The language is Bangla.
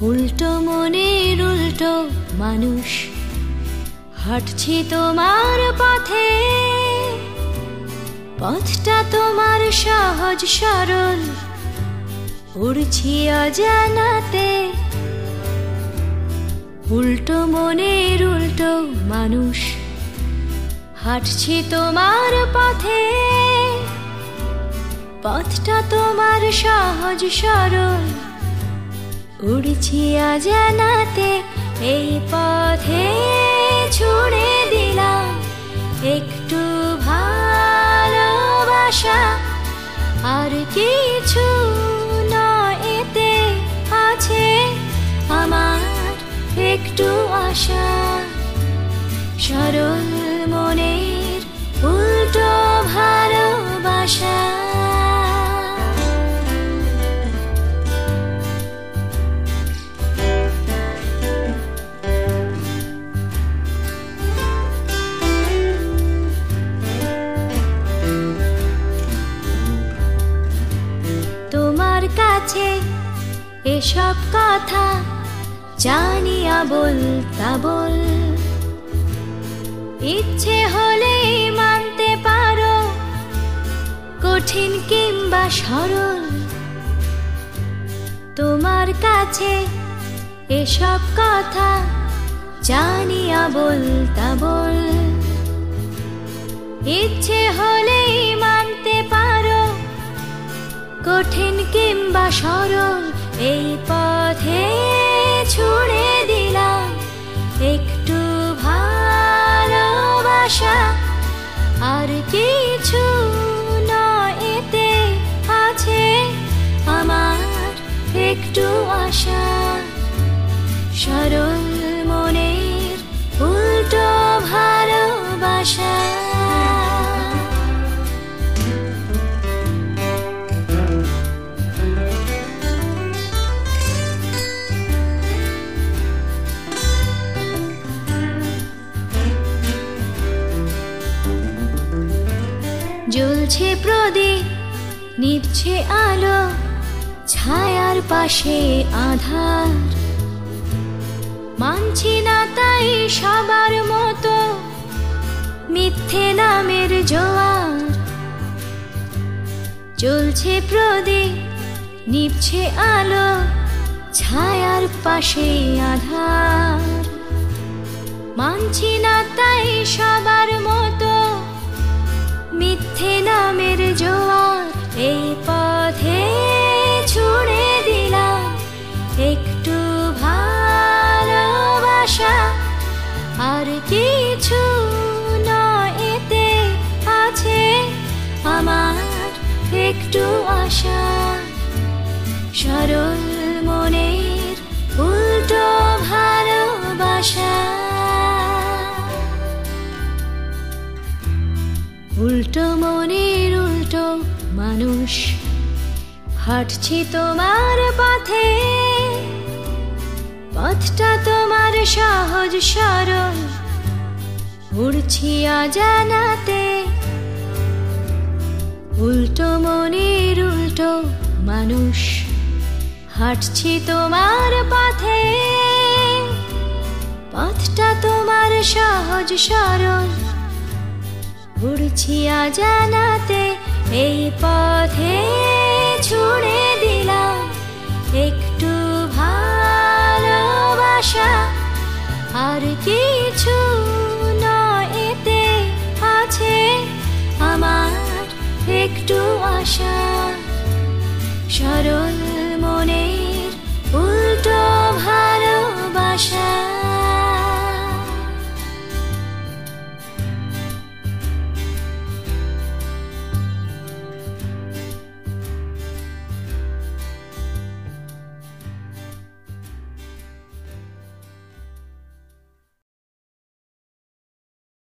উল্টো মনের উল্টো মানুষ, হাঁটছি তোমার পথে। পথটা তোমার সহজ সরল, উড়ছি অজানাতে। উল্টো মনের উল্টো মানুষ, হাঁটছি তোমার পথে। পথটা তোমার সহজ সরল, উড়ছি অজানাতে। এই পথে ছুড়ে দিলাম একটু ভালোবাসা, আর কিছু নয় এতে আছে আমার একটু আশা। সরল মনের উল্টো ভালোবাসা। তোমার কাছে এসব কথা জানিয়া বলতা বল, ইচ্ছে হলে মানতে পারো কঠিন কিংবা সরল। তোমার কাছে এসব কথা জানিয়া বলতা বল, ইচ্ছে হলে মানতে পারো কঠিন কিংবা সরল। এই পথে ছুড়ে দিলাম একটু ভালোবাসা, আর কিছু নয় এতে আছে আমার একটু আশা। সরল মনের উল্টো ভালোবাসা। জ্বলছে প্রদীপ, নিভছে আলো, ছায়ার পাশে আধার। মানছি না তাই সবার মতো মিথ্যে নামের জোয়ার। জ্বলছে প্রদীপ, নিভছে আলো, ছায়ার পাশে আধার। মানছি না তাই সবার মতো মিথ্যে নামের জোয়ার। এই পথে ছুড়ে দিলাম একটু ভালোবাসা, আর কিছু নয় এতে আছে আমার একটু আশা। সরল মনের উল্টো ভালোবাসা। উল্টো মনের উল্টো মানুষ, হাঁটছি তোমার পথে। পথটা তোমার সহজ সরল, উড়ছি অজানাতে। উল্টো মনের উল্টো মানুষ, হাঁটছি তোমার পথে। পথটা তোমার সহজ সরল, উড়ছি অজানাতে। এই পথে ছুড়ে দিলাম একটু ভালোবাসা, আর কিছু নয় এতে আছে আমার একটু আশা। সরল মনের উল্টো ভালোবাসা।